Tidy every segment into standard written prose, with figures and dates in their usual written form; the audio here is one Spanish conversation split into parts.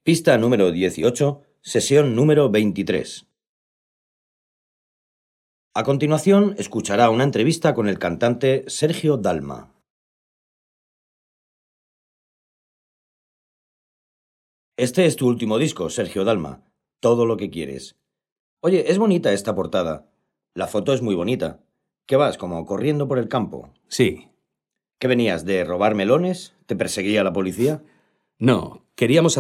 Pista número 18, sesión número 23. A continuación, escuchará una entrevista con el cantante Sergio Dalma. Este es tu último disco, Sergio Dalma. Todo lo que quieres. Oye, es bonita esta portada. La foto es muy bonita. ¿Qué vas, como corriendo por el campo? Sí. ¿Qué venías, de robar melones? ¿Te perseguía la policía? No, queríamos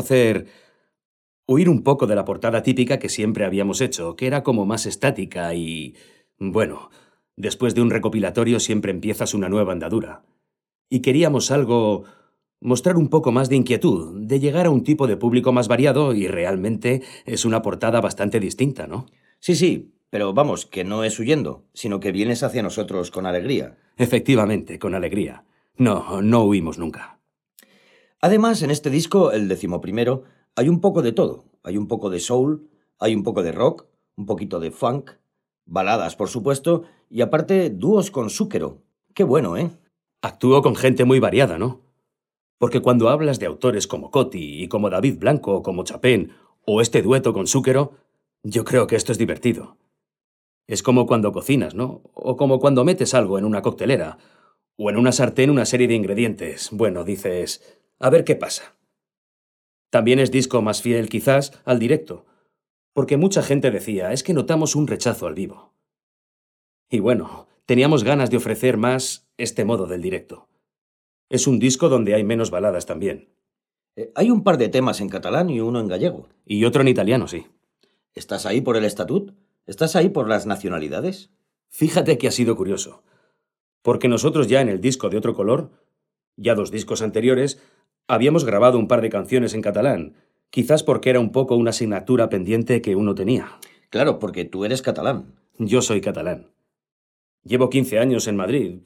huir un poco de la portada típica que siempre habíamos hecho, que era como más estática y... Bueno, después de un recopilatorio siempre empiezas una nueva andadura. Y queríamos mostrar un poco más de inquietud, de llegar a un tipo de público más variado y realmente es una portada bastante distinta, ¿no? Sí, pero vamos, que no es huyendo, sino que vienes hacia nosotros con alegría. Efectivamente, con alegría. No huimos nunca. Además, en este disco, el 11º, hay un poco de todo. Hay un poco de soul, hay un poco de rock, un poquito de funk, baladas, por supuesto, y aparte, dúos con Zúquero. Qué bueno, ¿eh? Actúo con gente muy variada, ¿no? Porque cuando hablas de autores como Coti y como David Blanco o como Chapén o este dueto con Zúquero, yo creo que esto es divertido. Es como cuando cocinas, ¿no? O como cuando metes algo en una coctelera o en una sartén una serie de ingredientes. Bueno, dices, a ver qué pasa. También es disco más fiel, quizás, al directo, porque mucha gente decía, es que notamos un rechazo al vivo. Y bueno, teníamos ganas de ofrecer más este modo del directo. Es un disco donde hay menos baladas también. Hay un par de temas en catalán y uno en gallego. Y otro en italiano, sí. ¿Estás ahí por el estatut? ¿Estás ahí por las nacionalidades? Fíjate que ha sido curioso, porque nosotros ya en el disco de Otro Color, ya 2 discos anteriores, habíamos grabado un par de canciones en catalán, quizás porque era un poco una asignatura pendiente que uno tenía. Claro, porque tú eres catalán. Yo soy catalán. Llevo 15 años en Madrid,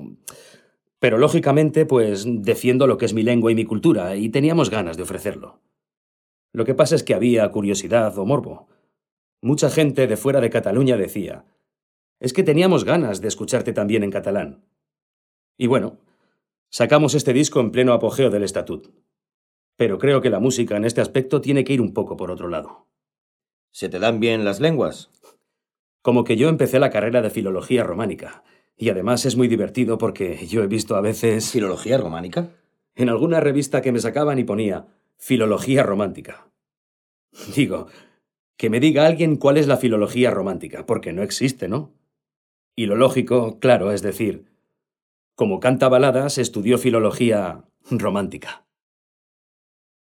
pero lógicamente, pues defiendo lo que es mi lengua y mi cultura, y teníamos ganas de ofrecerlo. Lo que pasa es que había curiosidad o morbo. Mucha gente de fuera de Cataluña decía, es que teníamos ganas de escucharte también en catalán. Y bueno, sacamos este disco en pleno apogeo del estatut. Pero creo que la música en este aspecto tiene que ir un poco por otro lado. ¿Se te dan bien las lenguas? Como que yo empecé la carrera de filología románica. Y además es muy divertido porque yo he visto a veces... ¿Filología románica? En alguna revista que me sacaban y ponía filología romántica. Digo, que me diga alguien cuál es la filología romántica, porque no existe, ¿no? Y lo lógico, claro, es decir, como canta baladas, estudió filología romántica.